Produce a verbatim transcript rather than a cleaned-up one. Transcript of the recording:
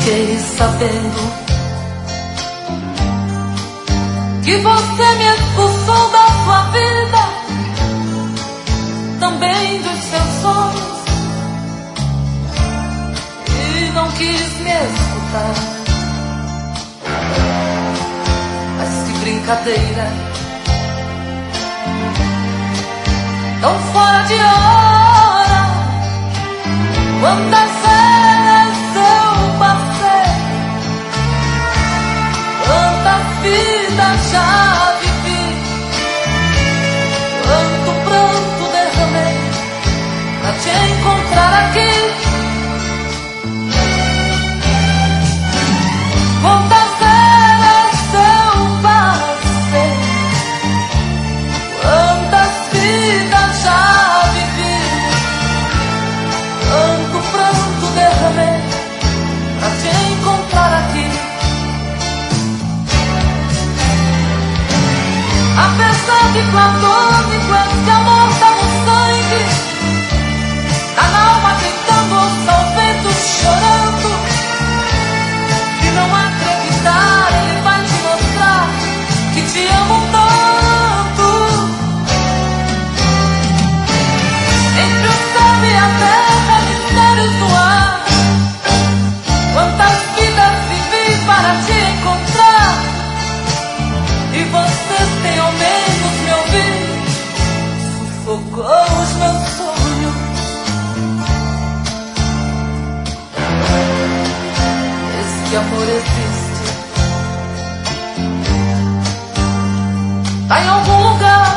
fiquei sabendo que você me expulsou da sua vida, também dos seus sonhos, e não quis me escutar. Mas que brincadeira, tão fora de hora. Quantas vezes eu passei, quantas vidas já vivi, quanto pranto derramei pra te encontrar aqui. Quantas vezes eu passei, quantas vidas já vivi, quanto pranto derramei pra te encontrar aqui. Apesar de platônico, esse amor tá no sangue, tá na alma gritando, ouça o vento chorando. Se não acreditar, ele vai te mostrar que te amo tanto. Entre o céu e a terra, mistérios no ar, quantas vidas vivi para te encontrar. E você tem ao menos me ouvido, sufocou os meus sonhos. Esse amor existe, tá em algum lugar